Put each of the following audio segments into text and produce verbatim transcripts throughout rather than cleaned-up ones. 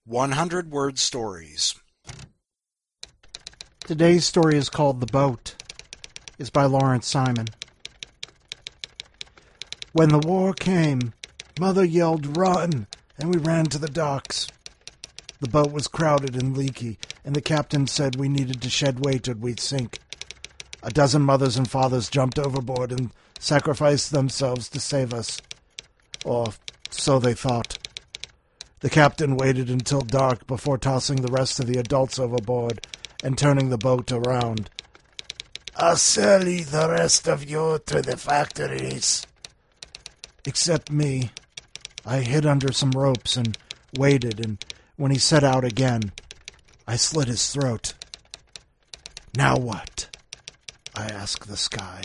one hundred word stories. Today's story is called The Boat. It's by Lawrence Simon. When the war came, Mother yelled, "Run!" and we ran to the docks. The boat was crowded and leaky, and the captain said we needed to shed weight or we'd sink. A dozen mothers and fathers jumped overboard and sacrificed themselves to save us. Or so they thought. The captain waited until dark before tossing the rest of the adults overboard and turning the boat around. "I'll sell you the rest of you to the factories." Except me. I hid under some ropes and waited, and when he set out again, I slit his throat. "Now what?" I asked the sky.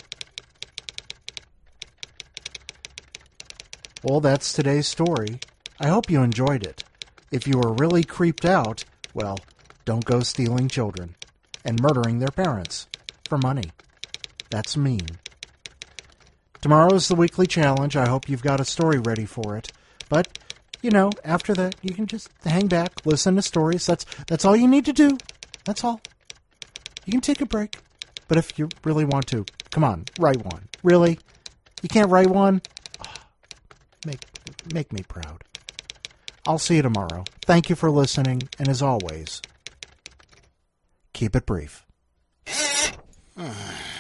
Well, that's today's story. I hope you enjoyed it. If you were really creeped out, well, don't go stealing children and murdering their parents for money. That's mean. Tomorrow is the weekly challenge. I hope you've got a story ready for it. But, you know, after that, you can just hang back, listen to stories. That's that's all you need to do. That's all. You can take a break. But if you really want to, come on, write one. Really? You can't write one? Oh, make, make me proud. I'll see you tomorrow. Thank you for listening, and as always, keep it brief.